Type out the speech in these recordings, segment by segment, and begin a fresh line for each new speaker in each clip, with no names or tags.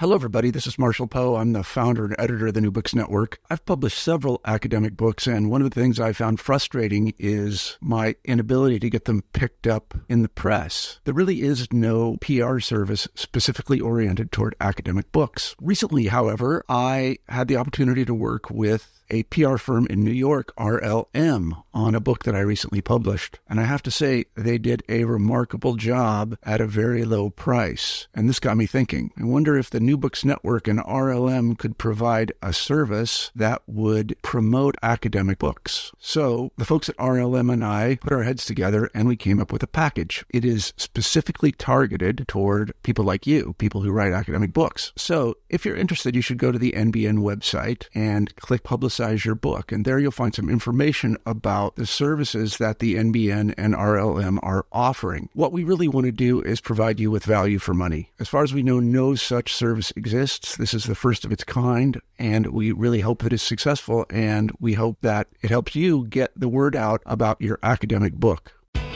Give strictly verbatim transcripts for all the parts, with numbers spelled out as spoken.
Hello, everybody. This is Marshall Poe. I'm the founder and editor of the New Books Network. I've published several academic books, and one of the things I found frustrating is my inability to get them picked up in the press. There really is no P R service specifically oriented toward academic books. Recently, however, I had the opportunity to work with a P R firm in New York, R L M, on a book that I recently published. And I have to say, they did a remarkable job at a very low price. And this got me thinking. I wonder if the New Books Network and R L M could provide a service that would promote academic books. So the folks at R L M and I put our heads together and we came up with a package. It is specifically targeted toward people like you, people who write academic books. So if you're interested, you should go to the N B N website and click Publicize your book. And there you'll find some information about the services that the N B N and R L M are offering. What we really want to do is provide you with value for money. As far as we know, no such service exists. This is the first of its kind, and we really hope that it's successful, and we hope that it helps you get the word out about your academic book.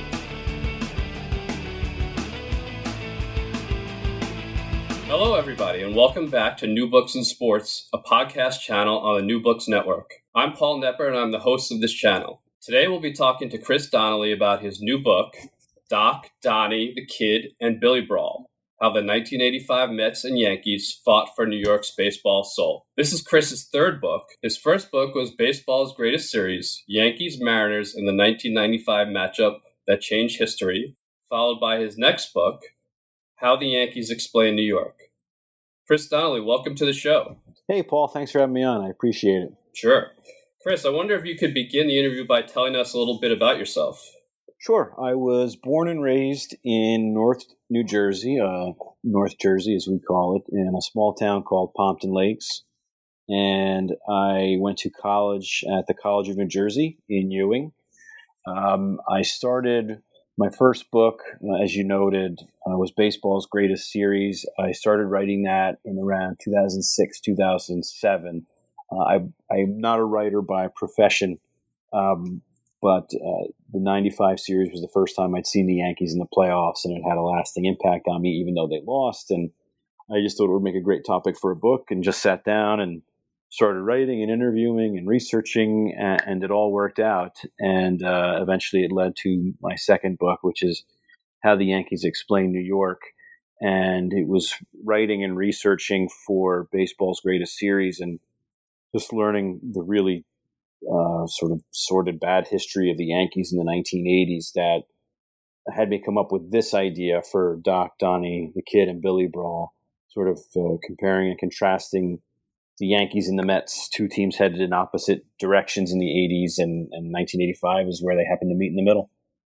Hello, everybody, and welcome back to New Books in Sports, a podcast channel on the New Books Network. I'm Paul Knepper, and I'm the host of this channel. Today, we'll be talking to Chris Donnelly about his new book, Doc, Donnie, the Kid, and Billy Brawl, How the nineteen eighty-five Mets and Yankees Fought for New York's Baseball Soul. This is Chris's third book. His first book was Baseball's Greatest Series, Yankees-Mariners in the nineteen ninety-five matchup that changed history, followed by his next book, How the Yankees Explain New York. Chris Donnelly, welcome to the show.
Hey, Paul. Thanks for having me on. I appreciate it.
Sure. Chris, I wonder if you could begin the interview by telling us a little bit about yourself.
Sure. I was born and raised in North New Jersey, uh, North Jersey as we call it, in a small town called Pompton Lakes. And I went to college at the College of New Jersey in Ewing. Um, I started... My first book, uh, as you noted, uh, was Baseball's Greatest Series. I started writing that in around two thousand six, two thousand seven. Uh, I, I'm not a writer by profession, um, but uh, the ninety-five series was the first time I'd seen the Yankees in the playoffs, and it had a lasting impact on me, even though they lost. And I just thought it would make a great topic for a book, and just sat down and started writing and interviewing and researching, and, and it all worked out. And uh, eventually it led to my second book, which is How the Yankees Explain New York. And it was writing and researching for Baseball's Greatest Series and just learning the really uh, sort of sordid bad history of the Yankees in the nineteen eighties that had me come up with this idea for Doc, Donnie, the Kid, and Billy Brawl, sort of uh, comparing and contrasting the Yankees and the Mets, two teams headed in opposite directions in the eighties, and, and nineteen eighty-five is where they happened to meet in the middle.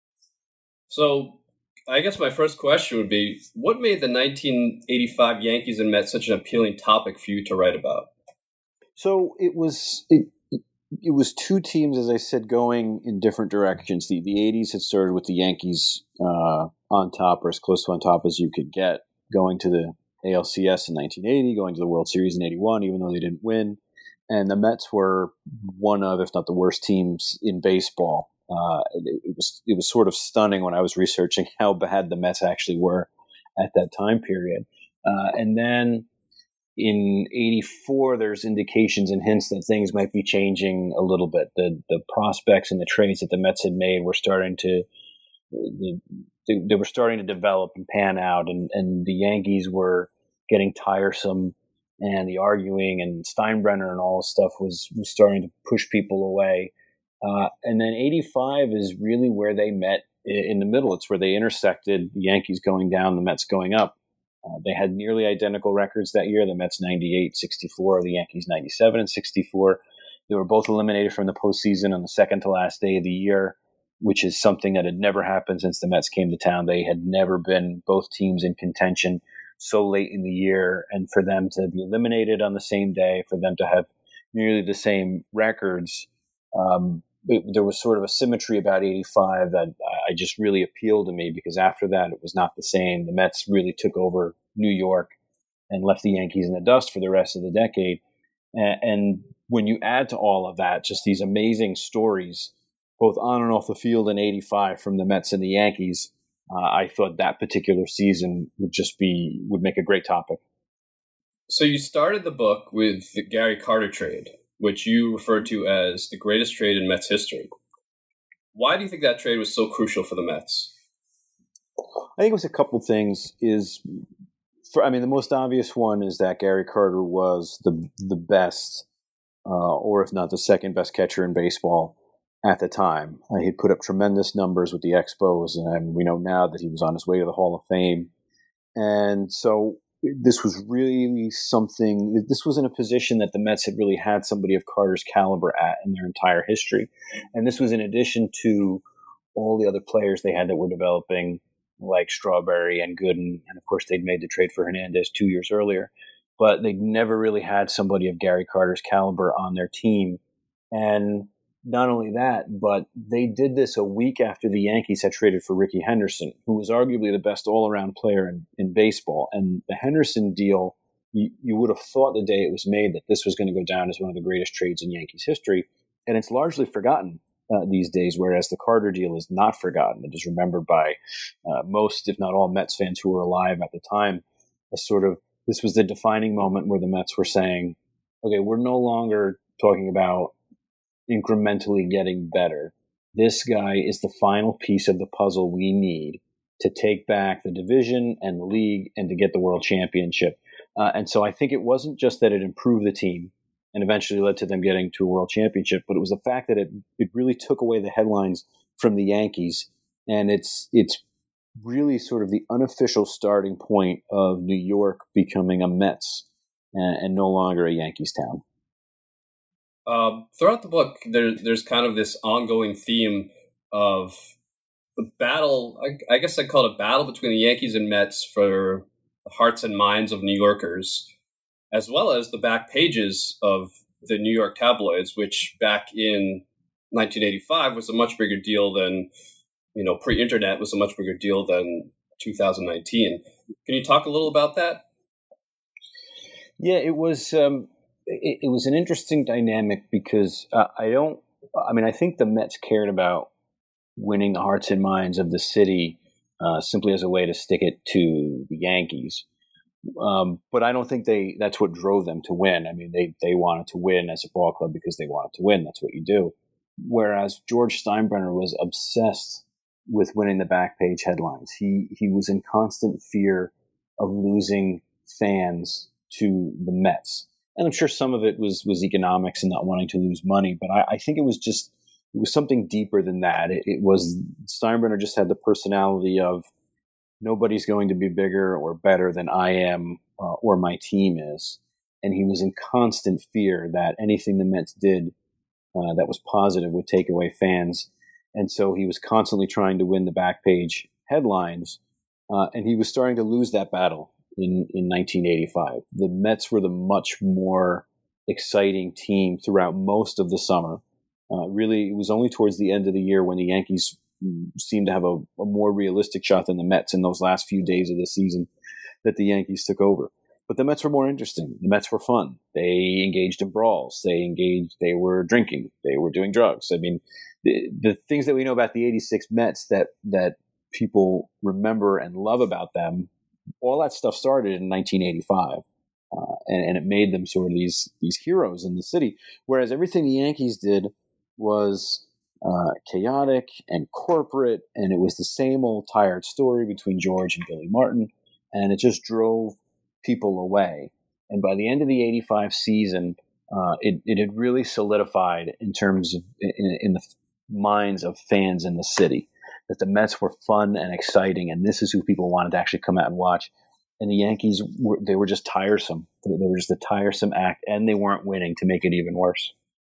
So I guess my first question would be, what made the nineteen eighty-five Yankees and Mets such an appealing topic for you to write about?
So it was it, it was two teams, as I said, going in different directions. The, the eighties had started with the Yankees uh, on top, or as close to on top as you could get, going to the A L C S in nineteen eighty, going to the World Series in eighty-one, even though they didn't win. And the Mets were one of, if not the worst teams in baseball. Uh, it, it was it was sort of stunning when I was researching how bad the Mets actually were at that time period. Uh, and then in eighty-four, there's indications and hints that things might be changing a little bit. The the prospects and the trades that the Mets had made were starting to the, they, they were starting to develop and pan out, and, and the Yankees were getting tiresome, and the arguing and Steinbrenner and all this stuff was, was starting to push people away. Uh, and then eighty-five is really where they met in the middle. It's where they intersected, the Yankees going down, the Mets going up. Uh, they had nearly identical records that year, the Mets ninety-eight sixty-four, the Yankees ninety-seven and sixty-four. They were both eliminated from the postseason on the second to last day of the year, which is something that had never happened since the Mets came to town. They had never been, both teams, in contention so late in the year, and for them to be eliminated on the same day, for them to have nearly the same records, um, it, there was sort of a symmetry about eighty-five that I just really appealed to me, because after that it was not the same. The Mets really took over New York and left the Yankees in the dust for the rest of the decade. And, and when you add to all of that just these amazing stories, both on and off the field in eighty-five from the Mets and the Yankees, uh, I thought that particular season would just be, would make a great topic.
So you started the book with the Gary Carter trade, which you referred to as the greatest trade in Mets history. Why do you think that trade was so crucial for the Mets?
I think it was a couple things. Is for I mean, the most obvious one is that Gary Carter was the the best, uh, or if not the second best catcher in baseball at the time. Uh, he put up tremendous numbers with the Expos, and we know now that he was on his way to the Hall of Fame. And so this was really something. This was in a position that the Mets had really had somebody of Carter's caliber at in their entire history, and this was in addition to all the other players they had that were developing, like Strawberry and Gooden, and of course they'd made the trade for Hernandez two years earlier, but they'd never really had somebody of Gary Carter's caliber on their team. And not only that, but they did this a week after the Yankees had traded for Rickey Henderson, who was arguably the best all-around player in, in baseball. And the Henderson deal, you, you would have thought the day it was made that this was going to go down as one of the greatest trades in Yankees history, and it's largely forgotten Uh, these days, whereas the Carter deal is not forgotten. It is remembered by uh, most, if not all, Mets fans who were alive at the time as sort of, this was the defining moment where the Mets were saying, okay, we're no longer talking about incrementally getting better. This guy is the final piece of the puzzle we need to take back the division and the league and to get the world championship. Uh, and so I think it wasn't just that it improved the team and eventually led to them getting to a world championship, but it was the fact that it it really took away the headlines from the Yankees, and it's it's really sort of the unofficial starting point of New York becoming a Mets and, and no longer a Yankees town.
Um, throughout the book, there, there's kind of this ongoing theme of the battle. I, I guess I call it a battle between the Yankees and Mets for the hearts and minds of New Yorkers, as well as the back pages of the New York tabloids, which back in nineteen eighty-five was a much bigger deal than, you know, pre-internet was a much bigger deal than two thousand nineteen. Can you talk a little about that?
Yeah, it was um, it, it was an interesting dynamic because uh, I don't. I mean, I think the Mets cared about winning the hearts and minds of the city uh, simply as a way to stick it to the Yankees. Um, but I don't think they that's what drove them to win. I mean, they they wanted to win as a ball club because they wanted to win. That's what you do. Whereas George Steinbrenner was obsessed with winning the back page headlines. He he was in constant fear of losing fans to the Mets. And I'm sure some of it was was economics and not wanting to lose money. But I, I think it was just it was something deeper than that. It, it was Steinbrenner just had the personality of, nobody's going to be bigger or better than I am uh, or my team is. And he was in constant fear that anything the Mets did uh, that was positive would take away fans. And so he was constantly trying to win the back page headlines. Uh, and he was starting to lose that battle in, in nineteen eighty-five. The Mets were the much more exciting team throughout most of the summer. Uh, really, it was only towards the end of the year when the Yankees seemed to have a, a more realistic shot than the Mets in those last few days of the season that the Yankees took over. But the Mets were more interesting. The Mets were fun. They engaged in brawls. They engaged, they were drinking. They were doing drugs. I mean, the, the things that we know about the eighty-six Mets that, that people remember and love about them, all that stuff started in nineteen eighty-five. Uh, and, and it made them sort of these, these heroes in the city. Whereas everything the Yankees did was Uh, chaotic and corporate, and it was the same old tired story between George and Billy Martin, and it just drove people away. And by the end of the eighty-five season, uh, it, it had really solidified in terms of in, in the minds of fans in the city that the Mets were fun and exciting, and this is who people wanted to actually come out and watch. And the Yankees were they were just tiresome. They were just a tiresome act, and they weren't winning to make it even worse.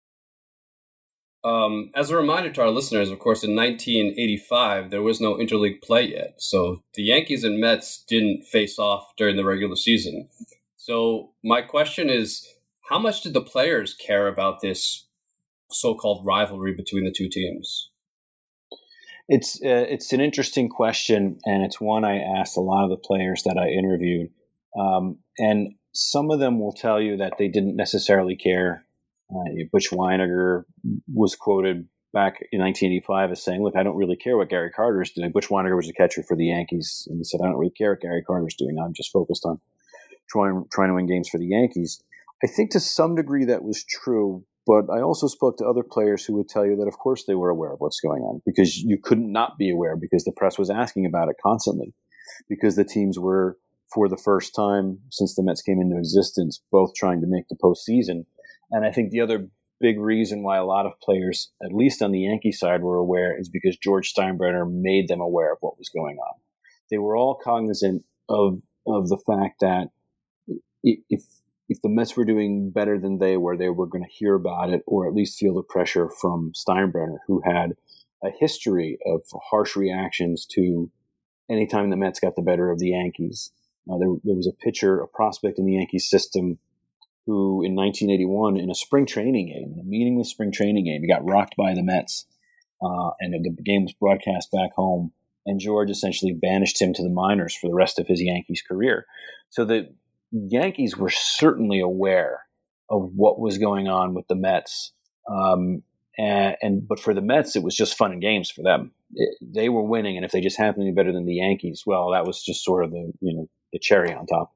Um, as a reminder to our listeners, of course, in nineteen eighty-five, there was no interleague play yet. So the Yankees and Mets didn't face off during the regular season. So my question is, how much did the players care about this so-called rivalry between the two teams?
It's uh, it's an interesting question, and it's one I asked a lot of the players that I interviewed. Um, and some of them will tell you that they didn't necessarily care. Uh, Butch Weiniger was quoted back in nineteen eighty-five as saying, look, I don't really care what Gary Carter is doing. Butch Weiniger was a catcher for the Yankees, and he said, I don't really care what Gary Carter is doing. I'm just focused on trying trying to win games for the Yankees. I think to some degree that was true, but I also spoke to other players who would tell you that, of course, they were aware of what's going on, because you couldn't not be aware, because the press was asking about it constantly, because the teams were, for the first time since the Mets came into existence, both trying to make the postseason. And I think the other big reason why a lot of players, at least on the Yankee side, were aware is because George Steinbrenner made them aware of what was going on. They were all cognizant of of the fact that if if the Mets were doing better than they were, they were going to hear about it, or at least feel the pressure from Steinbrenner, who had a history of harsh reactions to any time the Mets got the better of the Yankees. Uh, there, there was a pitcher, a prospect in the Yankees system, who in nineteen eighty-one, in a spring training game, in a meaningless spring training game, he got rocked by the Mets, uh, and the game was broadcast back home, and George essentially banished him to the minors for the rest of his Yankees career. So the Yankees were certainly aware of what was going on with the Mets, um, and, and but for the Mets, it was just fun and games for them. It, they were winning, and if they just happened to be better than the Yankees, well, that was just sort of the you know the cherry on top.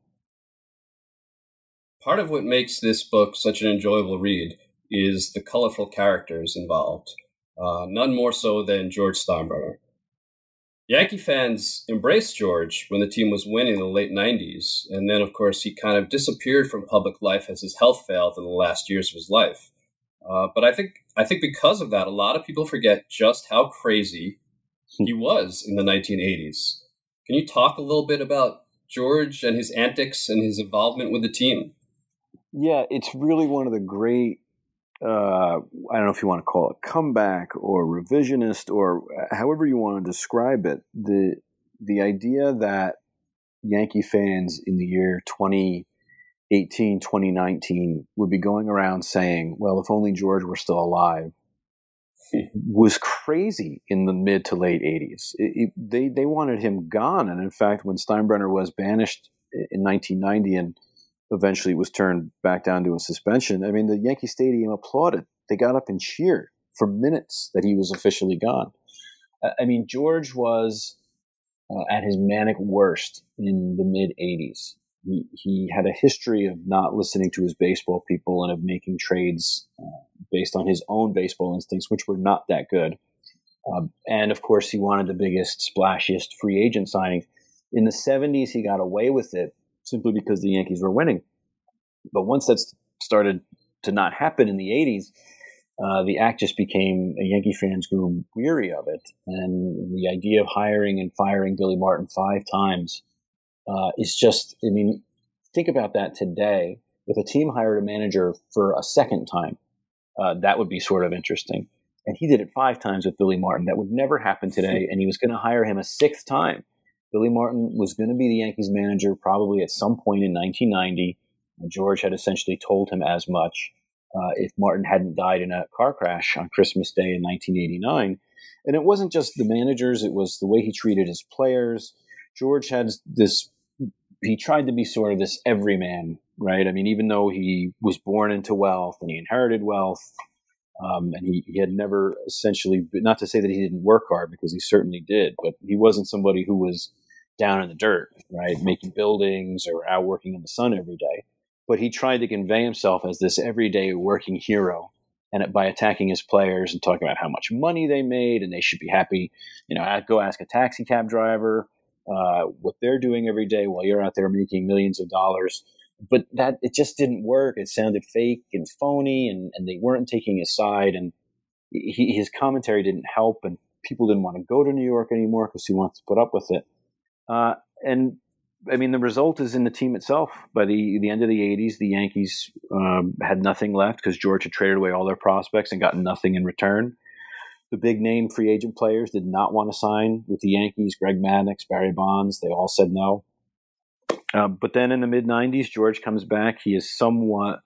Part of what makes this book such an enjoyable read is the colorful characters involved, uh, none more so than George Steinbrenner. Yankee fans embraced George when the team was winning in the late nineties, and then, of course, he kind of disappeared from public life as his health failed in the last years of his life. Uh, but I think I think because of that, a lot of people forget just how crazy he was in the nineteen eighties. Can you talk a little bit about George and his antics and his involvement with the team?
Yeah, it's really one of the great, uh, I don't know if you want to call it comeback or revisionist or however you want to describe it. The the idea that Yankee fans in the year twenty eighteen, twenty nineteen would be going around saying, well, if only George were still alive, was crazy in the mid to late eighties. It, it, they, they wanted him gone. And in fact, when Steinbrenner was banished in nineteen ninety and eventually was turned back down to a suspension, I mean, the Yankee Stadium applauded. They got up and cheered for minutes that he was officially gone. I mean, George was uh, at his manic worst in the mid-eighties. He, he had a history of not listening to his baseball people and of making trades uh, based on his own baseball instincts, which were not that good. Um, and, of course, he wanted the biggest, splashiest free agent signings. In the seventies, he got away with it simply because the Yankees were winning. But once that started to not happen in the eighties, uh, the act just became, uh, Yankee fans grew weary of it. And the idea of hiring and firing Billy Martin five times uh, is just, I mean, think about that today. If a team hired a manager for a second time, uh, that would be sort of interesting. And he did it five times with Billy Martin. That would never happen today. And he was going to hire him a sixth time. Billy Martin was going to be the Yankees manager probably at some point in nineteen ninety. George had essentially told him as much uh, if Martin hadn't died in a car crash on Christmas Day in nineteen eighty-nine. And it wasn't just the managers, it was the way he treated his players. George had this, he tried to be sort of this everyman, right? I mean, even though he was born into wealth and he inherited wealth, Um, and he, he had never essentially, not to say that he didn't work hard, because he certainly did, but he wasn't somebody who was down in the dirt, right, making buildings or out working in the sun every day. But he tried to convey himself as this everyday working hero, and by attacking his players and talking about how much money they made and they should be happy, you know, go ask a taxi cab driver uh, what they're doing every day while you're out there making millions of dollars. But that, it just didn't work. It sounded fake and phony, and, and they weren't taking his side, and he, his commentary didn't help, and people didn't want to go to New York anymore because he wants to put up with it. Uh, and I mean, the result is in the team itself. By the, the end of the eighties, the Yankees um, had nothing left because George had traded away all their prospects and got nothing in return. The big name free agent players did not want to sign with the Yankees. Greg Maddux, Barry Bonds, they all said no. Uh, but then in the mid-nineties, George comes back. He is somewhat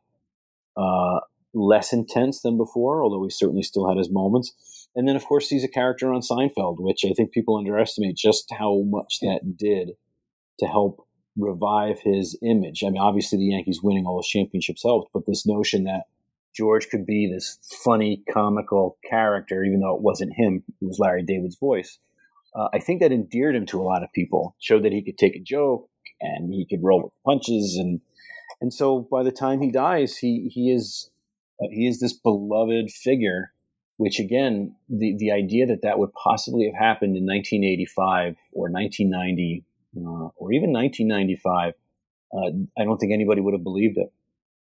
uh, less intense than before, although he certainly still had his moments. And then, of course, he's a character on Seinfeld, which I think people underestimate just how much that did to help revive his image. I mean, obviously the Yankees winning all those championships helped, but this notion that George could be this funny, comical character, even though it wasn't him, it was Larry David's voice, uh, I think that endeared him to a lot of people, showed that he could take a joke, and he could roll with punches, and and so by the time he dies, he he is uh, he is this beloved figure. Which again, the the idea that that would possibly have happened in nineteen eighty-five or nineteen ninety uh, or even nineteen ninety-five, uh, I don't think anybody would have believed it.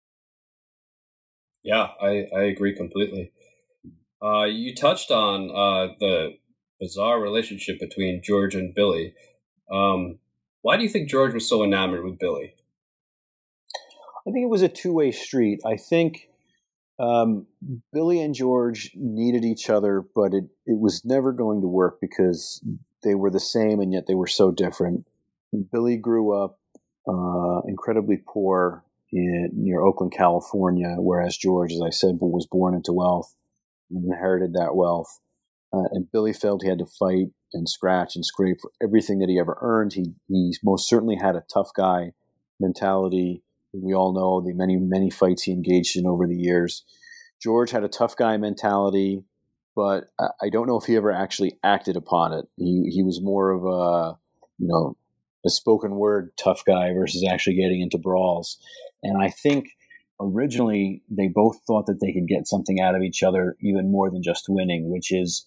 Yeah, I, I agree completely. Uh, you touched on uh, the bizarre relationship between George and Billy. Um, why do you think George was so enamored with Billy?
I think it was a two-way street. I think um, Billy and George needed each other, but it, it was never going to work because they were the same and yet they were so different. Billy grew up uh, incredibly poor in, near Oakland, California, whereas George, as I said, was born into wealth and inherited that wealth. Uh, and Billy felt he had to fight and scratch and scrape for everything that he ever earned. He he most certainly had a tough guy mentality. We all know the many, many fights he engaged in over the years. George had a tough guy mentality, but I don't know if he ever actually acted upon it. He he was more of a, you know, a spoken word tough guy versus actually getting into brawls. And I think originally they both thought that they could get something out of each other even more than just winning, which is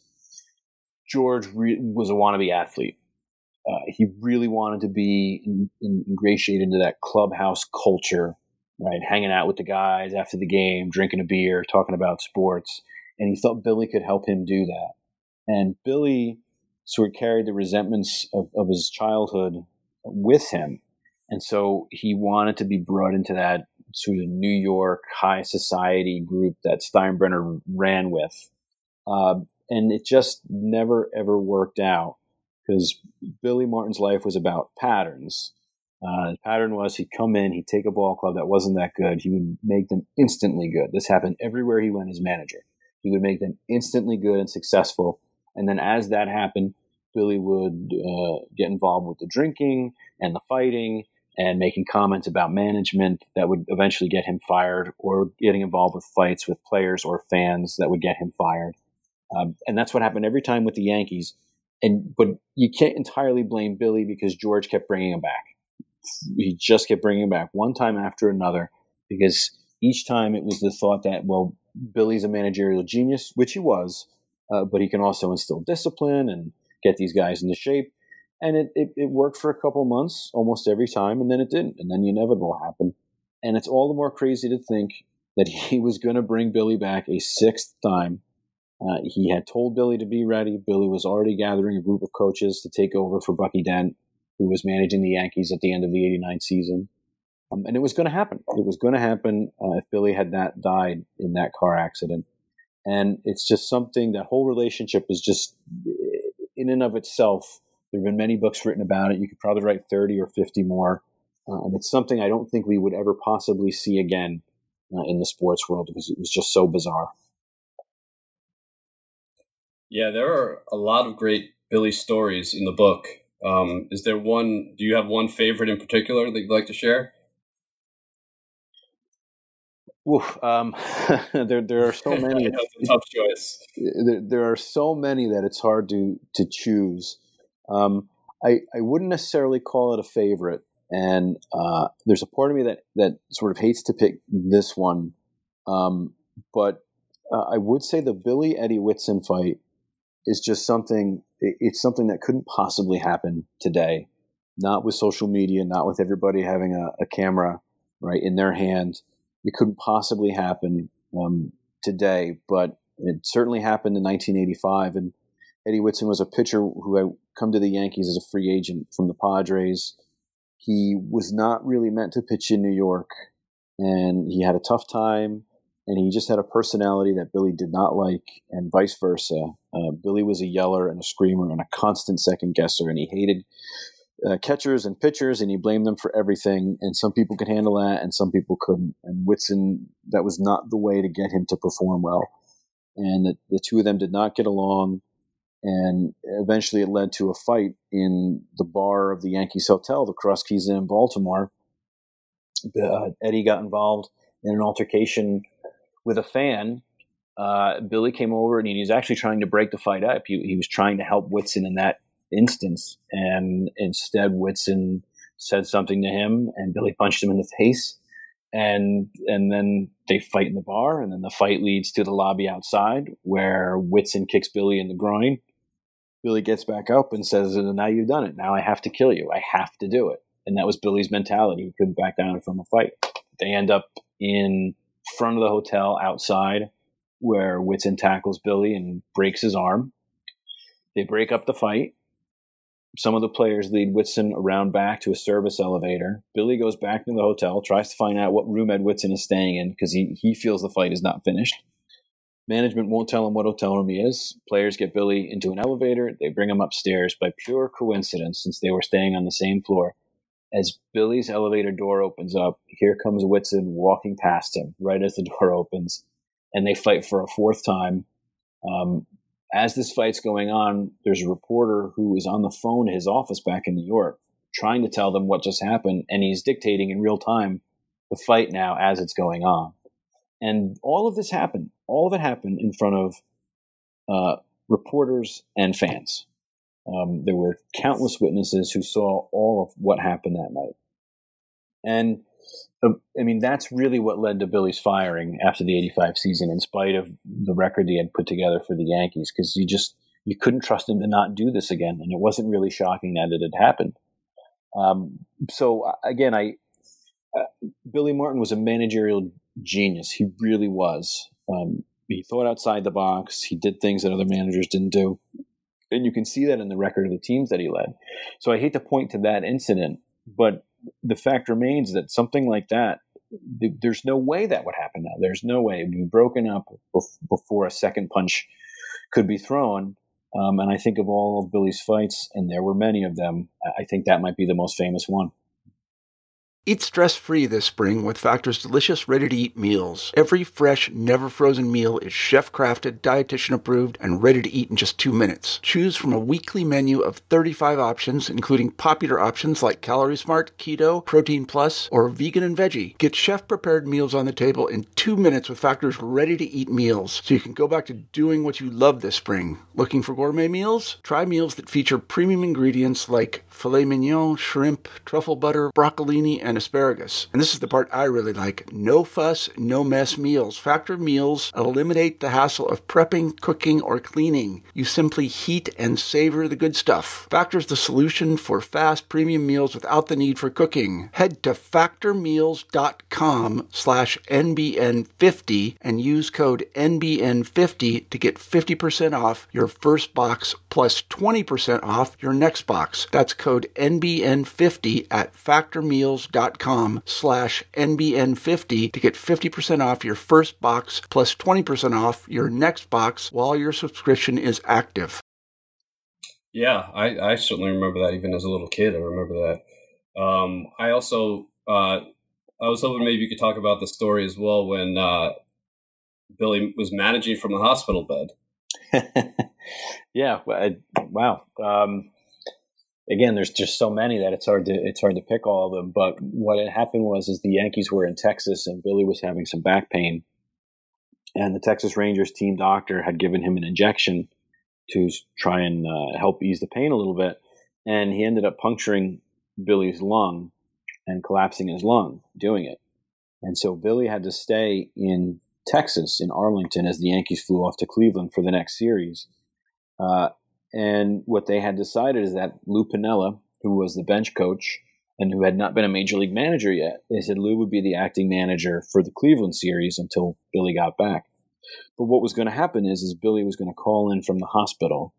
George re- was a wannabe athlete. Uh, he really wanted to be in, in, ingratiated into that clubhouse culture, right? Hanging out with the guys after the game, drinking a beer, talking about sports. And he thought Billy could help him do that. And Billy sort of carried the resentments of, of his childhood with him. And so he wanted to be brought into that sort of New York high society group that Steinbrenner ran with. Uh, and it just never, ever worked out. Because Billy Martin's life was about patterns. Uh, the pattern was he'd come in, he'd take a ball club that wasn't that good. He would make them instantly good. This happened everywhere he went as manager. He would make them instantly good and successful. And then as that happened, Billy would uh, get involved with the drinking and the fighting and making comments about management that would eventually get him fired, or getting involved with fights with players or fans that would get him fired. Um, and that's what happened every time with the Yankees. And but you can't entirely blame Billy because George kept bringing him back. He just kept bringing him back one time after another, because each time it was the thought that, well, Billy's a managerial genius, which he was, uh, but he can also instill discipline and get these guys into shape. And it, it, it worked for a couple months almost every time, and then it didn't. And then the inevitable happened. And it's all the more crazy to think that he was going to bring Billy back a sixth time. Uh, he had told Billy to be ready. Billy was already gathering a group of coaches to take over for Bucky Dent, who was managing the Yankees at the end of the eighty-nine season. Um, and it was going to happen. It was going to happen uh, if Billy had not died in that car accident. And it's just something, that whole relationship is just, in and of itself, there have been many books written about it. You could probably write thirty or fifty more. Uh, and it's something I don't think we would ever possibly see again uh, in the sports world, because it was just so bizarre.
Yeah, there are a lot of great Billy stories in the book. Um, is there one, do you have one favorite in particular that you'd like to share?
Oof, um, there, there are so many.
That's a tough choice.
There, there are so many that it's hard to, to choose. Um, I, I wouldn't necessarily call it a favorite. And uh, there's a part of me that, that sort of hates to pick this one. Um, but uh, I would say the Billy Eddie Whitson fight is just something, it's something that couldn't possibly happen today. Not with social media, not with everybody having a, a camera right in their hand. It couldn't possibly happen um, today, but it certainly happened in nineteen eighty-five. And Eddie Whitson was a pitcher who had come to the Yankees as a free agent from the Padres. He was not really meant to pitch in New York, and he had a tough time. And he just had a personality that Billy did not like, and vice versa. Uh, Billy was a yeller and a screamer and a constant second guesser, and he hated uh, catchers and pitchers, and he blamed them for everything. And some people could handle that, and some people couldn't. And Whitson, that was not the way to get him to perform well. And the, the two of them did not get along, and eventually it led to a fight in the bar of the Yankees Hotel, the Cross Keys Inn in Baltimore. Uh, Eddie got involved in an altercation with a fan. Uh, Billy came over and he was actually trying to break the fight up. He, he was trying to help Whitson in that instance. And instead, Whitson said something to him, and Billy punched him in the face. And and then they fight in the bar, and then the fight leads to the lobby outside where Whitson kicks Billy in the groin. Billy gets back up and says, now you've done it. Now I have to kill you. I have to do it. And that was Billy's mentality. He couldn't back down from a fight. They end up in front of the hotel outside where Whitson tackles Billy and breaks his arm. They break up the fight. Some of the players lead Whitson around back to a service elevator. Billy goes back to the hotel, tries to find out what room Ed Whitson is staying in because he, he feels the fight is not finished. Management won't tell him what hotel room he is. Players get Billy into an elevator. They bring him upstairs by pure coincidence since they were staying on the same floor. As Billy's elevator door opens up, here comes Whitson walking past him right as the door opens, and they fight for a fourth time. Um, As this fight's going on, there's a reporter who is on the phone to his office back in New York trying to tell them what just happened, and he's dictating in real time the fight now as it's going on. And all of this happened. All of it happened in front of uh, reporters and fans. Um, there were countless witnesses who saw all of what happened that night. And I mean, that's really what led to Billy's firing after the eighty-five season, in spite of the record he had put together for the Yankees, because you just you couldn't trust him to not do this again, and it wasn't really shocking that it had happened. Um, so again, I uh, Billy Martin was a managerial genius. He really was. Um, he thought outside the box. He did things that other managers didn't do, and you can see that in the record of the teams that he led. So I hate to point to that incident, but the fact remains that something like that, th- there's no way that would happen now. There's no way. It would be broken up bef- before a second punch could be thrown. Um, and I think of all of Billy's fights, and there were many of them, I think that might be the most famous one.
Eat stress-free this spring with Factor's delicious, ready-to-eat meals. Every fresh, never-frozen meal is chef-crafted, dietitian-approved, and ready to eat in just two minutes. Choose from a weekly menu of thirty-five options, including popular options like Calorie Smart, Keto, Protein Plus, or Vegan and Veggie. Get chef-prepared meals on the table in two minutes with Factor's ready-to-eat meals, so you can go back to doing what you love this spring. Looking for gourmet meals? Try meals that feature premium ingredients like filet mignon, shrimp, truffle butter, broccolini, and asparagus. And this is the part I really like. No fuss, no mess meals. Factor meals eliminate the hassle of prepping, cooking, or cleaning. You simply heat and savor the good stuff. Factor's the solution for fast premium meals without the need for cooking. Head to factormeals.com slash NBN50 and use code N B N fifty to get fifty percent off your first box plus twenty percent off your next box. That's code N B N fifty at factormeals.com slash N B N fifty to get fifty percent off your first box plus twenty percent off your next box while your subscription is active.
Yeah, I, I certainly remember that even as a little kid. I remember that. Um, I also, uh, I was hoping maybe you could talk about the story as well when uh, Billy was managing from the hospital bed.
yeah. I, wow. Um, Again, there's just so many that it's hard to it's hard to pick all of them. But what had happened was, is the Yankees were in Texas, and Billy was having some back pain, and the Texas Rangers team doctor had given him an injection to try and uh, help ease the pain a little bit, and he ended up puncturing Billy's lung and collapsing his lung doing it. And so Billy had to stay in Texas, in Arlington, as the Yankees flew off to Cleveland for the next series. Uh, And what they had decided is that Lou Piniella, who was the bench coach and who had not been a major league manager yet, they said Lou would be the acting manager for the Cleveland series until Billy got back. But what was going to happen is, is Billy was going to call in from the hospital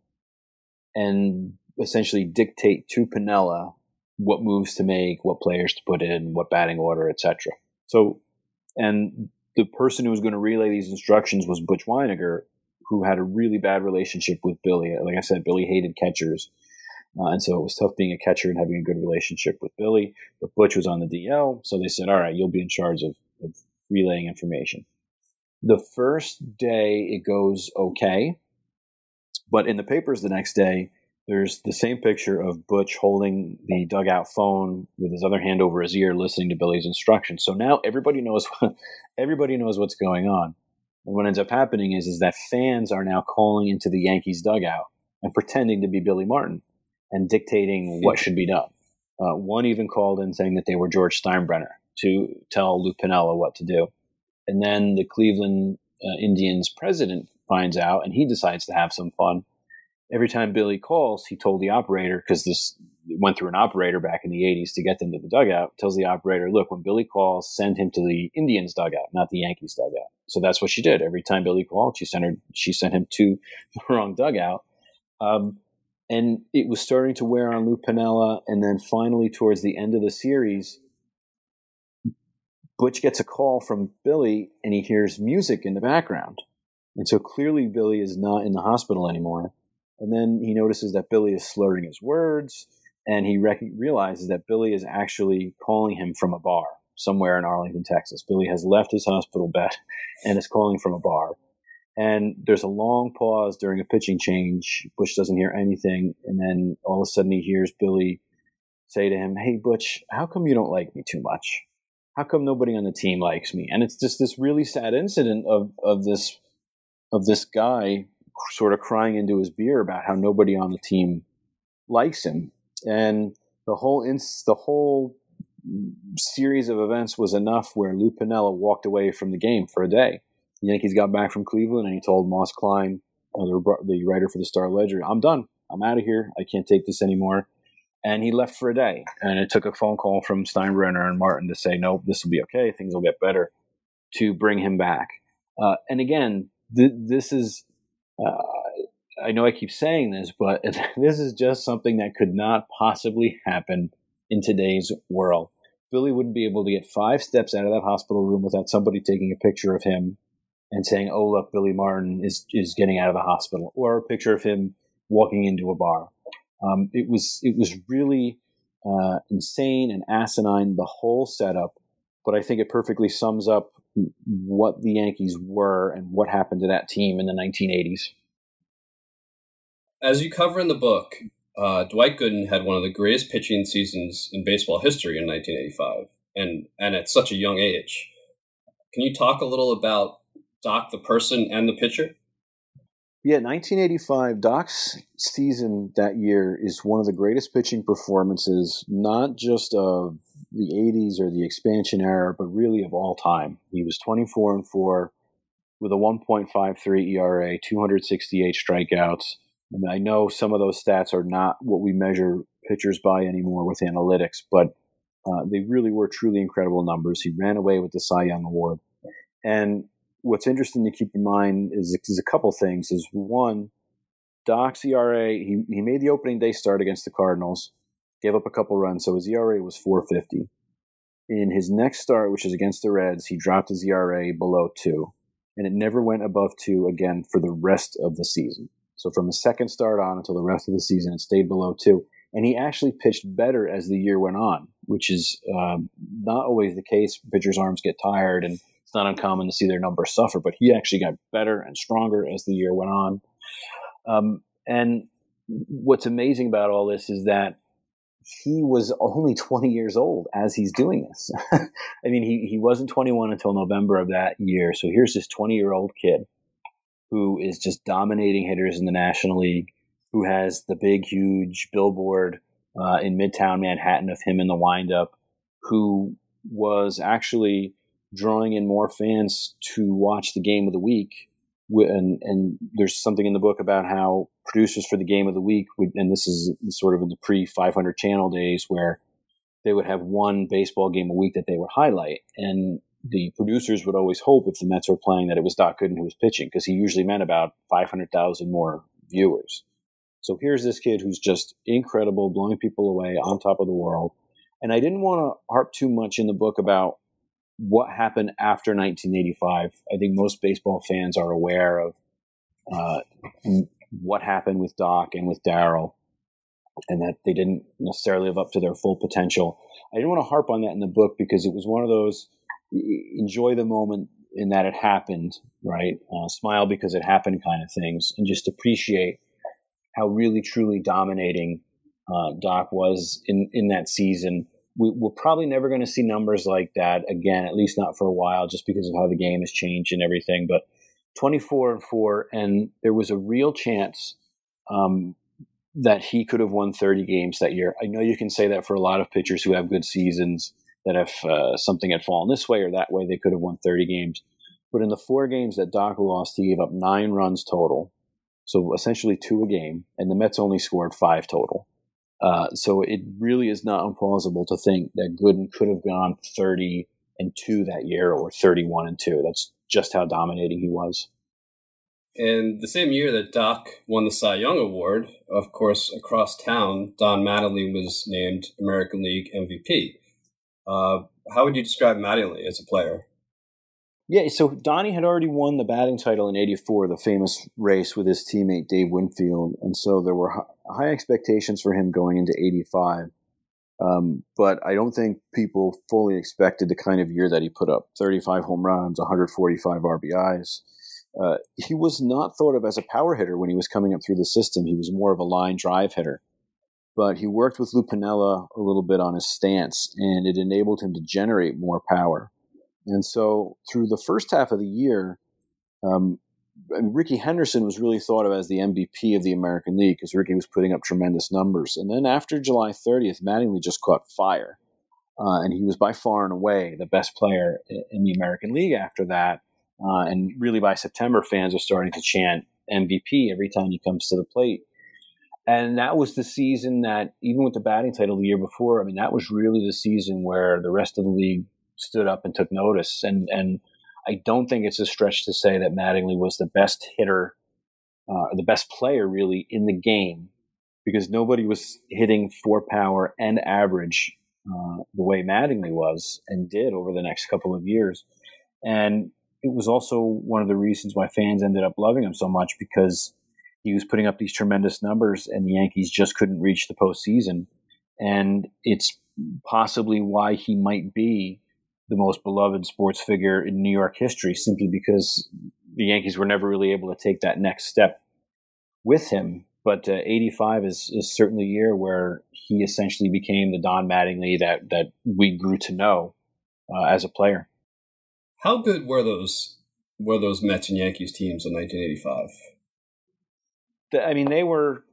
and essentially dictate to Piniella what moves to make, what players to put in, what batting order, et cetera. So, and the person who was going to relay these instructions was Butch Wynegar, who had a really bad relationship with Billy. Like I said, Billy hated catchers. Uh, and so it was tough being a catcher and having a good relationship with Billy. But Butch was on the D L, so they said, all right, you'll be in charge of, of relaying information. The first day, it goes okay. But in the papers the next day, there's the same picture of Butch holding the dugout phone with his other hand over his ear, listening to Billy's instructions. So now everybody knows everybody knows what's going on. And what ends up happening is, is that fans are now calling into the Yankees dugout and pretending to be Billy Martin and dictating what should be done. Uh, one even called in saying that they were George Steinbrenner to tell Lou Piniella what to do. And then the Cleveland uh, Indians president finds out, and he decides to have some fun. Every time Billy calls, he told the operator, because this went through an operator back in the eighties to get them to the dugout, tells the operator, look, when Billy calls, send him to the Indians dugout, not the Yankees dugout. So that's what she did. Every time Billy called, she sent her, she sent him to the wrong dugout. Um, and it was starting to wear on Lou Piniella. And then finally, towards the end of the series, Butch gets a call from Billy, and he hears music in the background. And so clearly Billy is not in the hospital anymore. And then he notices that Billy is slurring his words, and he rec- realizes that Billy is actually calling him from a bar somewhere in Arlington, Texas. Billy has left his hospital bed and is calling from a bar. And there's a long pause during a pitching change. Butch doesn't hear anything. And then all of a sudden he hears Billy say to him, hey, Butch, how come you don't like me too much? How come nobody on the team likes me? And it's just this really sad incident of, of this of this guy sort of crying into his beer about how nobody on the team likes him. And the whole ins- the whole series of events was enough where Lou Piniella walked away from the game for a day. The Yankees got back from Cleveland, and he told Moss Klein, uh, the, the writer for the Star-Ledger, I'm done. I'm out of here. I can't take this anymore. And he left for a day. And it took a phone call from Steinbrenner and Martin to say, nope, this will be okay. Things will get better, to bring him back. Uh, and again, th- this is, uh, I know I keep saying this, but this is just something that could not possibly happen in today's world. Billy wouldn't be able to get five steps out of that hospital room without somebody taking a picture of him and saying, oh, look, Billy Martin is, is getting out of the hospital, or a picture of him walking into a bar. Um, it was it was really uh, insane and asinine, the whole setup, but I think it perfectly sums up what the Yankees were and what happened to that team in the nineteen eighties.
As you cover in the book, uh, Dwight Gooden had one of the greatest pitching seasons in baseball history in nineteen eighty-five, and, and at such a young age. Can you talk a little about Doc the person and the pitcher?
Yeah, nineteen eighty-five, Doc's season that year is one of the greatest pitching performances, not just of the eighties or the expansion era, but really of all time. He was twenty-four and four with a one point five three E R A, two hundred sixty-eight strikeouts. I mean, I know some of those stats are not what we measure pitchers by anymore with analytics, but uh, they really were truly incredible numbers. He ran away with the Cy Young Award. And what's interesting to keep in mind is, is a couple things. Is one, Doc's E R A, he, he made the opening day start against the Cardinals, gave up a couple runs, so his E R A was four fifty. In his next start, which is against the Reds, he dropped his E R A below two, and it never went above two again for the rest of the season. So from the second start on until the rest of the season, it stayed below two. And he actually pitched better as the year went on, which is um, not always the case. Pitchers' arms get tired, and it's not uncommon to see their numbers suffer, but he actually got better and stronger as the year went on. Um, and what's amazing about all this is that he was only twenty years old as he's doing this. I mean, he, he wasn't twenty-one until November of that year. So here's this twenty-year-old kid who is just dominating hitters in the National League, who has the big, huge billboard uh, in Midtown Manhattan of him in the windup, who was actually drawing in more fans to watch the game of the week. And, and there's something in the book about how producers for the game of the week would, and this is sort of in the pre five hundred channel days, where they would have one baseball game a week that they would highlight. And the producers would always hope, if the Mets were playing, that it was Doc Gooden who was pitching, because he usually meant about five hundred thousand more viewers. So here's this kid who's just incredible, blowing people away, on top of the world. And I didn't want to harp too much in the book about what happened after nineteen eighty-five. I think most baseball fans are aware of uh, what happened with Doc and with Darryl, and that they didn't necessarily live up to their full potential. I didn't want to harp on that in the book because it was one of those enjoy the moment in that it happened, right? Uh, smile because it happened kind of things, and just appreciate how really, truly dominating uh, Doc was in, in that season. We, we're probably never going to see numbers like that again, at least not for a while, just because of how the game has changed and everything. But twenty-four and four, and there was a real chance um, that he could have won thirty games that year. I know you can say that for a lot of pitchers who have good seasons, that if uh, something had fallen this way or that way, they could have won thirty games. But in the four games that Doc lost, he gave up nine runs total, so essentially two a game, and the Mets only scored five total. Uh, so it really is not implausible to think that Gooden could have gone thirty and two that year or thirty-one and two. That's just how dominating he was.
And the same year that Doc won the Cy Young Award, of course, across town, Don Mattingly was named American League M V P. Uh, how would you describe Mattingly as a player?
Yeah, so Donnie had already won the batting title in eighty-four, the famous race with his teammate Dave Winfield, and so there were high expectations for him going into eighty-five. Um, but I don't think people fully expected the kind of year that he put up: thirty-five home runs, one hundred forty-five R B Is. Uh, he was not thought of as a power hitter when he was coming up through the system. He was more of a line drive hitter. But he worked with Lou Piniella a little bit on his stance, and it enabled him to generate more power. And so through the first half of the year, um, Rickey Henderson was really thought of as the M V P of the American League because Rickey was putting up tremendous numbers. And then after July thirtieth, Mattingly just caught fire. Uh, and he was by far and away the best player in the American League after that. Uh, and really by September, fans are starting to chant M V P every time he comes to the plate. And that was the season that, even with the batting title the year before, I mean, that was really the season where the rest of the league stood up and took notice. And and I don't think it's a stretch to say that Mattingly was the best hitter, uh, the best player really in the game, because nobody was hitting for power and average uh, the way Mattingly was and did over the next couple of years. And it was also one of the reasons why fans ended up loving him so much, because he was putting up these tremendous numbers and the Yankees just couldn't reach the postseason. And it's possibly why he might be the most beloved sports figure in New York history, simply because the Yankees were never really able to take that next step with him. But uh, eighty-five is, is certainly a year where he essentially became the Don Mattingly that, that we grew to know uh, as a player.
How good were those were those Mets and Yankees teams in nineteen eighty-five?
I mean, they were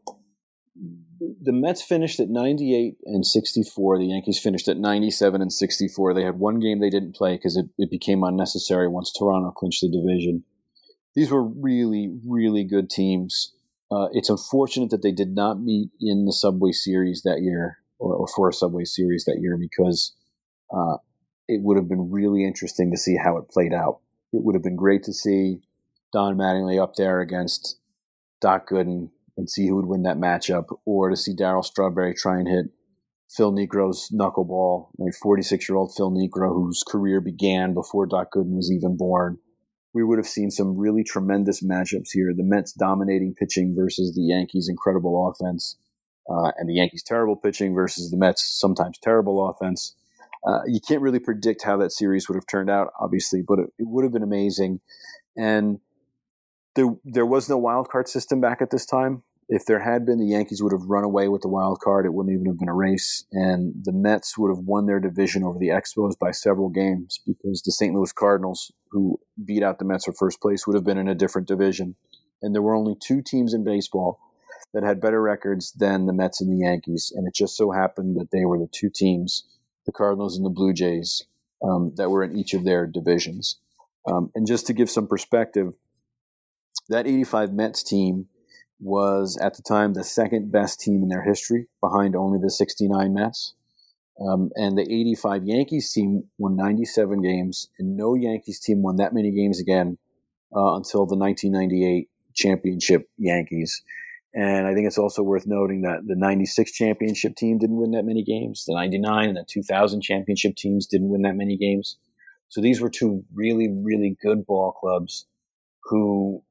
– the Mets finished at ninety-eight and sixty-four. The Yankees finished at ninety-seven and sixty-four. They had one game they didn't play because it, it became unnecessary once Toronto clinched the division. These were really, really good teams. Uh, it's unfortunate that they did not meet in the Subway Series that year, or, or for a Subway Series that year, because uh, it would have been really interesting to see how it played out. It would have been great to see Don Mattingly up there against Doc Gooden and see who would win that matchup, or to see Darryl Strawberry try and hit Phil Niekro's knuckleball, like forty-six-year-old Phil Niekro, whose career began before Doc Gooden was even born. We would have seen some really tremendous matchups here. The Mets dominating pitching versus the Yankees' incredible offense, uh, and the Yankees' terrible pitching versus the Mets' sometimes terrible offense. Uh, you can't really predict how that series would have turned out, obviously, but it, it would have been amazing. And there, there was no wild card system back at this time. If there had been, the Yankees would have run away with the wild card. It wouldn't even have been a race. And the Mets would have won their division over the Expos by several games, because the Saint Louis Cardinals, who beat out the Mets for first place, would have been in a different division. And there were only two teams in baseball that had better records than the Mets and the Yankees. And it just so happened that they were the two teams, the Cardinals and the Blue Jays, um, that were in each of their divisions. Um, and just to give some perspective, that eighty-five Mets team was at the time the second best team in their history, behind only the sixty-nine Mets. Um, and the eighty-five Yankees team won ninety-seven games, and no Yankees team won that many games again uh, until the nineteen ninety-eight championship Yankees. And I think it's also worth noting that the ninety-six championship team didn't win that many games. The ninety-nine and the two thousand championship teams didn't win that many games. So these were two really, really good ball clubs who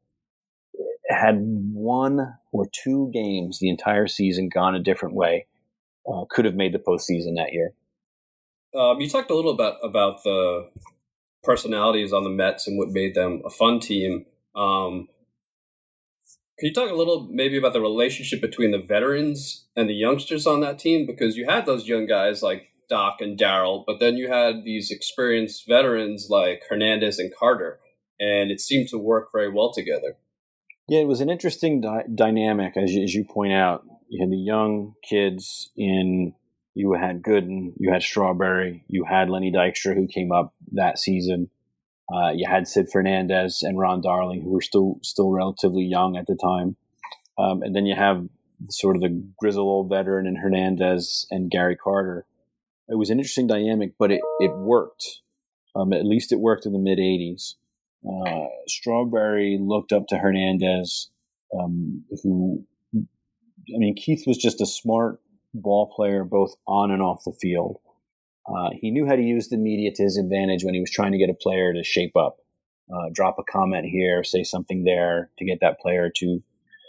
had one or two games the entire season gone a different way, uh, could have made the postseason that year.
Um, you talked a little bit about the personalities on the Mets and what made them a fun team. Um, can you talk a little maybe about the relationship between the veterans and the youngsters on that team? Because you had those young guys like Doc and Darryl, but then you had these experienced veterans like Hernandez and Carter, and it seemed to work very well together.
Yeah, it was an interesting di- dynamic, as you, as you point out. You had the young kids in. You had Gooden, you had Strawberry, you had Lenny Dykstra, who came up that season. Uh, you had Sid Fernandez and Ron Darling, who were still still relatively young at the time. Um, and then you have sort of the grizzled old veteran in Hernandez and Gary Carter. It was an interesting dynamic, but it, it worked. Um, at least it worked in the mid-eighties. Uh, Strawberry looked up to Hernandez, um, who, I mean, Keith was just a smart ball player, both on and off the field. Uh, he knew how to use the media to his advantage when he was trying to get a player to shape up, uh, drop a comment here, say something there to get that player to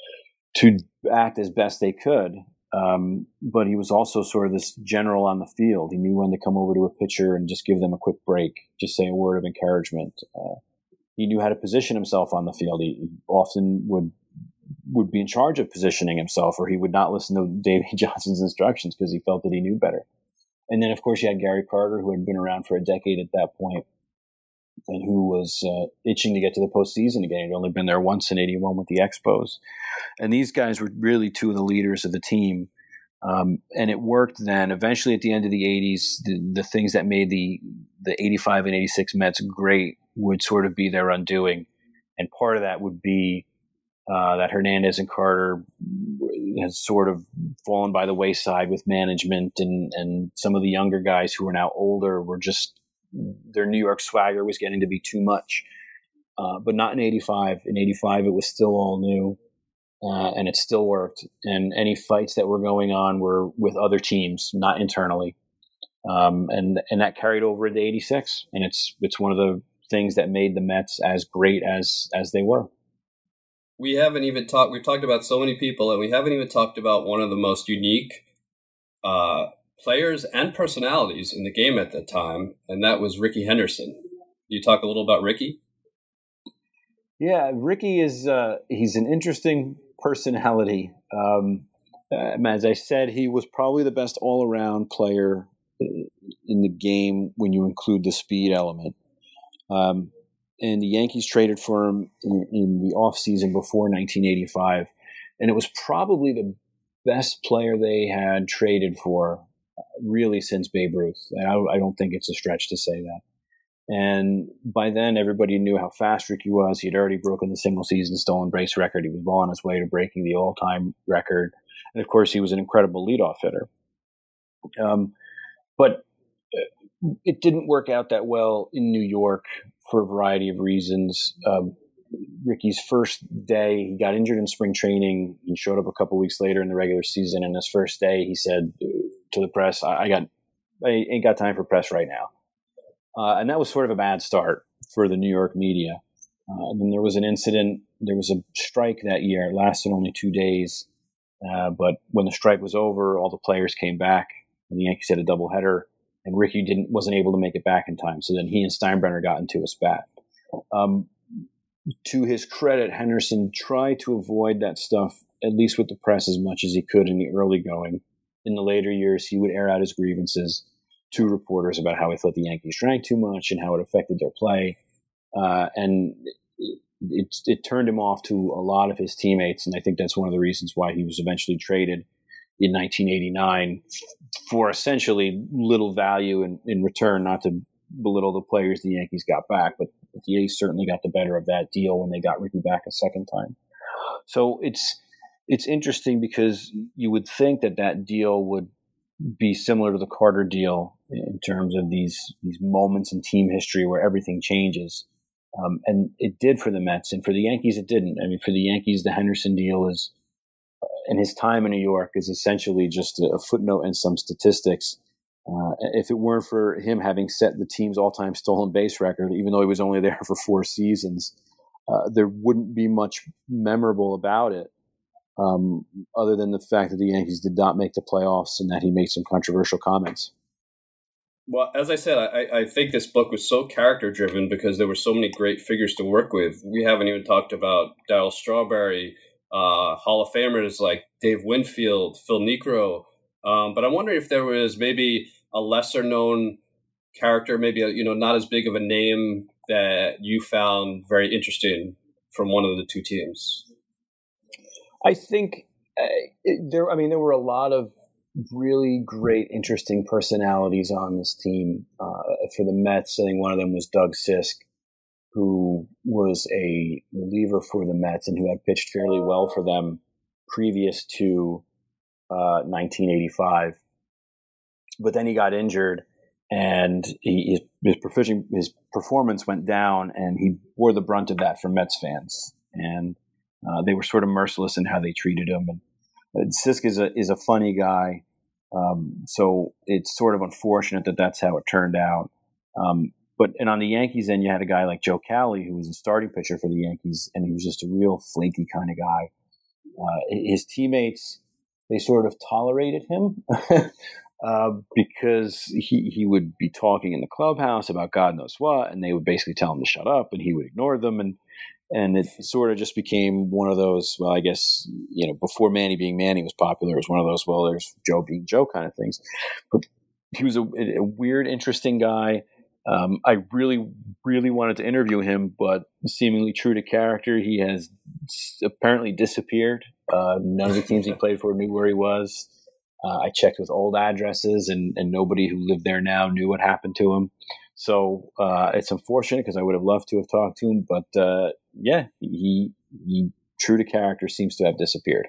to act as best they could. Um, but he was also sort of this general on the field. He knew when to come over to a pitcher and just give them a quick break, just say a word of encouragement. Uh, he knew how to position himself on the field. He often would would be in charge of positioning himself, or he would not listen to Davey Johnson's instructions because he felt that he knew better. And then, of course, you had Gary Carter, who had been around for a decade at that point, and who was uh, itching to get to the postseason again. He'd only been there once in eighty-one with the Expos. And these guys were really two of the leaders of the team. Um, and it worked then. Eventually, at the end of the eighties, the, the things that made the, the eighty-five and eighty-six Mets great would sort of be their undoing. And part of that would be uh, that Hernandez and Carter has sort of fallen by the wayside with management, and, and some of the younger guys who are now older were just, their New York swagger was getting to be too much. Uh, but not in eighty-five. In eighty-five, it was still all new, uh, and it still worked. And any fights that were going on were with other teams, not internally. Um, and and that carried over into eighty-six. And it's it's one of the things that made the Mets as great as as they were.
We haven't even talked, we've talked about so many people, and we haven't even talked about one of the most unique uh, players and personalities in the game at that time, and that was Rickey Henderson. Can you talk a little about Rickey?
Yeah, Rickey is, uh, he's an interesting personality. Um, as I said, he was probably the best all-around player in the game when you include the speed element. Um, and the Yankees traded for him in, in the offseason before nineteen eighty-five. And it was probably the best player they had traded for really since Babe Ruth. And I, I don't think it's a stretch to say that. And by then, everybody knew how fast Rickey was. He had already broken the single-season stolen base record. He was well on his way to breaking the all-time record. And, of course, he was an incredible leadoff hitter. Um, but it didn't work out that well in New York for a variety of reasons. Um, Rickey's first day, he got injured in spring training. He showed up a couple weeks later in the regular season. And his first day, he said to the press, I, I got, I ain't got time for press right now. Uh, and that was sort of a bad start for the New York media. Uh, and then there was an incident. There was a strike that year. It lasted only two days. Uh, but when the strike was over, all the players came back, and the Yankees had a doubleheader, and Rickey didn't wasn't able to make it back in time. So then he and Steinbrenner got into a spat. Um, to his credit, Henderson tried to avoid that stuff, at least with the press, as much as he could in the early going. In the later years, he would air out his grievances to reporters about how he thought the Yankees drank too much and how it affected their play. Uh, and it, it, it turned him off to a lot of his teammates. And I think that's one of the reasons why he was eventually traded in nineteen eighty-nine for essentially little value in, in return, not to belittle the players the Yankees got back, but the A's certainly got the better of that deal when they got Rickey back a second time. So it's, it's interesting because you would think that that deal would be similar to the Carter deal in terms of these these moments in team history where everything changes. Um, and it did for the Mets, and for the Yankees, it didn't. I mean, for the Yankees, the Henderson deal is, uh, and his time in New York is essentially just a footnote and some statistics. Uh, if it weren't for him having set the team's all-time stolen base record, even though he was only there for four seasons, uh, there wouldn't be much memorable about it. Um, other than the fact that the Yankees did not make the playoffs and that he made some controversial comments.
Well, as I said, I, I think this book was so character-driven because there were so many great figures to work with. We haven't even talked about Darryl Strawberry, uh, Hall of Famers like Dave Winfield, Phil Niekro. Um, but I'm wondering if there was maybe a lesser-known character, maybe a, you know not as big of a name that you found very interesting from one of the two teams.
I think it, there, I mean, there were a lot of really great, interesting personalities on this team. Uh, for the Mets, I think one of them was Doug Sisk, who was a reliever for the Mets and who had pitched fairly well for them previous to uh, nineteen eighty-five. But then he got injured, and he, his, his, proficient, his performance went down, and he bore the brunt of that for Mets fans. And uh, they were sort of merciless in how they treated him. And uh, Sisk is a is a funny guy, um, so it's sort of unfortunate that that's how it turned out. Um, but and on the Yankees end, you had a guy like Joe Cowley, who was a starting pitcher for the Yankees, and he was just a real flaky kind of guy. Uh, his teammates, they sort of tolerated him. Uh, because he, he would be talking in the clubhouse about God knows what, and they would basically tell him to shut up, and he would ignore them, and and it sort of just became one of those, well, I guess, you know, before Manny being Manny was popular, it was one of those, well, there's Joe being Joe kind of things. But he was a, a weird, interesting guy. Um, I really, really wanted to interview him, but seemingly true to character, he has apparently disappeared. Uh, none of the teams he played for knew where he was. Uh, I checked with old addresses, and, and nobody who lived there now knew what happened to him. So uh, it's unfortunate because I would have loved to have talked to him. But uh, yeah, he, he, true to character, seems to have disappeared.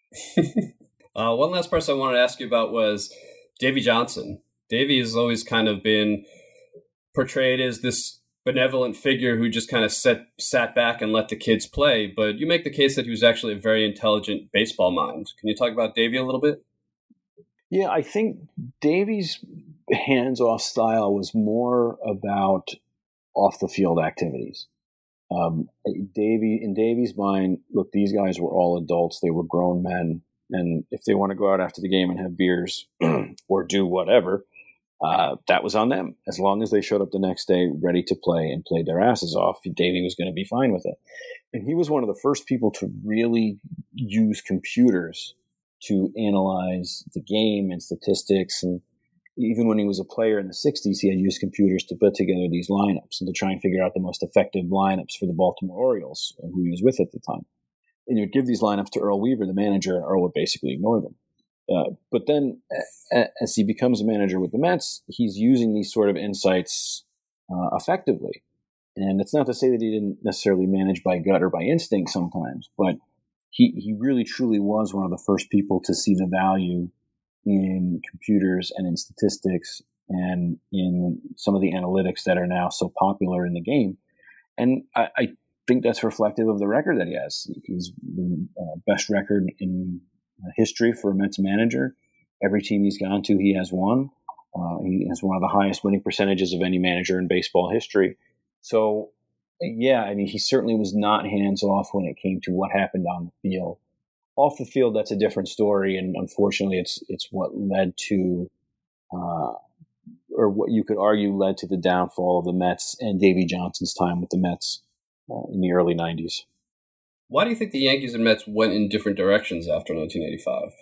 uh, one last person I wanted to ask you about was Davey Johnson. Davey has always kind of been portrayed as this benevolent figure who just kind of sat, sat back and let the kids play. But you make the case that he was actually a very intelligent baseball mind. Can you talk about Davey a little bit?
Yeah, I think Davey's hands-off style was more about off-the-field activities. Um, Davey, in Davey's mind, look, these guys were all adults. They were grown men. And if they want to go out after the game and have beers or do whatever, uh, that was on them. As long as they showed up the next day ready to play and played their asses off, Davey was going to be fine with it. And he was one of the first people to really use computers to analyze the game and statistics. And even when he was a player in the sixties, he had used computers to put together these lineups and to try and figure out the most effective lineups for the Baltimore Orioles, who he was with at the time. And he would give these lineups to Earl Weaver, the manager, and Earl would basically ignore them. Uh, but then as he becomes a manager with the Mets, he's using these sort of insights uh, effectively. And it's not to say that he didn't necessarily manage by gut or by instinct sometimes, but He he really truly was one of the first people to see the value in computers and in statistics and in some of the analytics that are now so popular in the game. And I, I think that's reflective of the record that he has. He's the uh, best record in history for a Mets manager. Every team he's gone to, he has won. Uh, he has one of the highest winning percentages of any manager in baseball history. So, yeah, I mean, he certainly was not hands-off when it came to what happened on the field. Off the field, that's a different story, and unfortunately, it's it's what led to, uh, or what you could argue led to the downfall of the Mets and Davey Johnson's time with the Mets uh, in the early nineties.
Why do you think the Yankees and Mets went in different directions after nineteen eighty-five?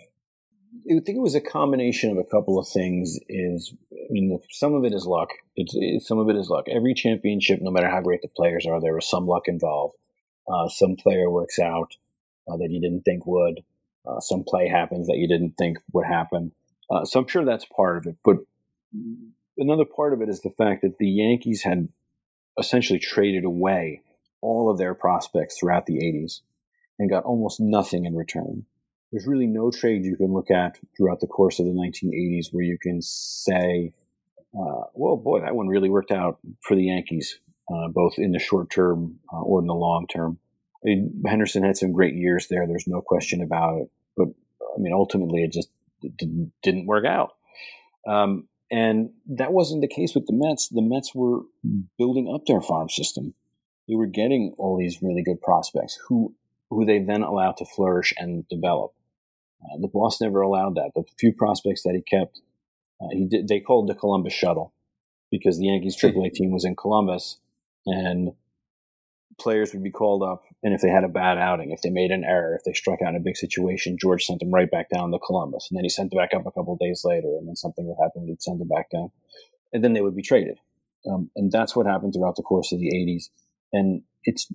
I think it was a combination of a couple of things. Is I mean, some of it is luck. It's, it's some of it is luck. Every championship, no matter how great the players are, there was some luck involved. Uh, some player works out uh, that you didn't think would. Uh, some play happens that you didn't think would happen. Uh, so I'm sure that's part of it. But another part of it is the fact that the Yankees had essentially traded away all of their prospects throughout the eighties and got almost nothing in return. There's really no trade you can look at throughout the course of the nineteen eighties where you can say, uh, well, boy, that one really worked out for the Yankees, uh, both in the short term uh, or in the long term. I mean, Henderson had some great years there. There's no question about it. But, I mean, ultimately, it just didn't, didn't work out. Um, and that wasn't the case with the Mets. The Mets were building up their farm system. They were getting all these really good prospects who who they then allowed to flourish and develop. Uh, the boss never allowed that. The few prospects that he kept, uh, he did, they called the Columbus Shuttle because the Yankees triple A team was in Columbus, and players would be called up, and if they had a bad outing, if they made an error, if they struck out in a big situation, George sent them right back down to Columbus, and then he sent them back up a couple of days later, and then something would happen, he'd send them back down, and then they would be traded. Um, and that's what happened throughout the course of the eighties. And it's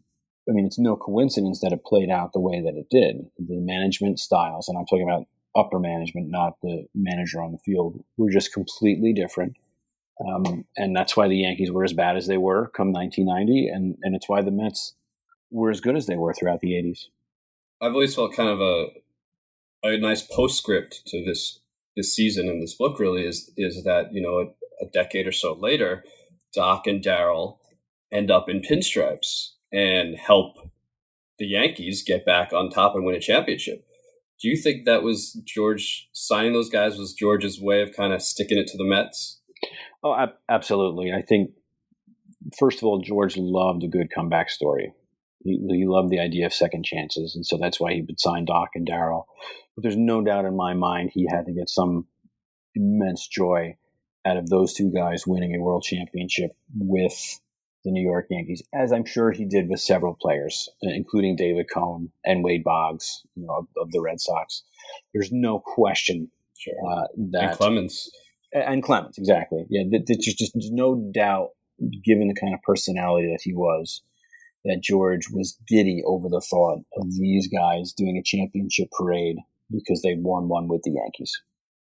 I mean, it's no coincidence that it played out the way that it did. The management styles, and I'm talking about upper management, not the manager on the field, were just completely different. Um, and that's why the Yankees were as bad as they were come nineteen ninety, and, and it's why the Mets were as good as they were throughout the eighties.
I've always felt kind of a a nice postscript to this this season and this book really is is that, you know, a, a decade or so later, Doc and Darryl end up in pinstripes and help the Yankees get back on top and win a championship. Do you think that was George signing those guys was George's way of kind of sticking it to the Mets?
Oh, ab- absolutely. I think, first of all, George loved a good comeback story. He, he loved the idea of second chances, and so that's why he would sign Doc and Darryl. But there's no doubt in my mind he had to get some immense joy out of those two guys winning a world championship with the New York Yankees, as I'm sure he did with several players, including David Cone and Wade Boggs, you know, of, of the Red Sox. There's no question
sure.
uh, that
and Clemens
and Clemens, exactly. Yeah, there's just, just no doubt, given the kind of personality that he was, that George was giddy over the thought of these guys doing a championship parade because they won one with the Yankees.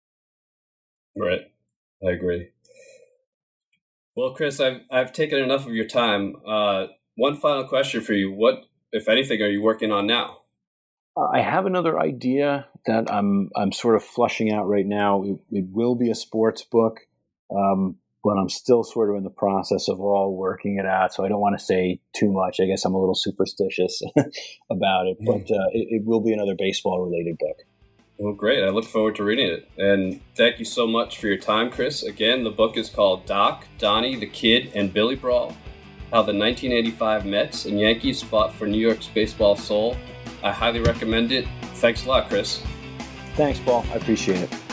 Right, I agree. Well, Chris, I've I've taken enough of your time. Uh, one final question for you: what, if anything, are you working on now?
Uh, I have another idea that I'm I'm sort of flushing out right now. It, it will be a sports book, um, but I'm still sort of in the process of all working it out. So I don't want to say too much. I guess I'm a little superstitious about it, but uh, it, it will be another baseball-related book.
Well, great. I look forward to reading it. And thank you so much for your time, Chris. Again, the book is called Doc, Donnie, the Kid, and Billy Brawl, How the nineteen eighty-five Mets and Yankees Fought for New York's Baseball Soul. I highly recommend it. Thanks a lot, Chris.
Thanks, Paul. I appreciate it.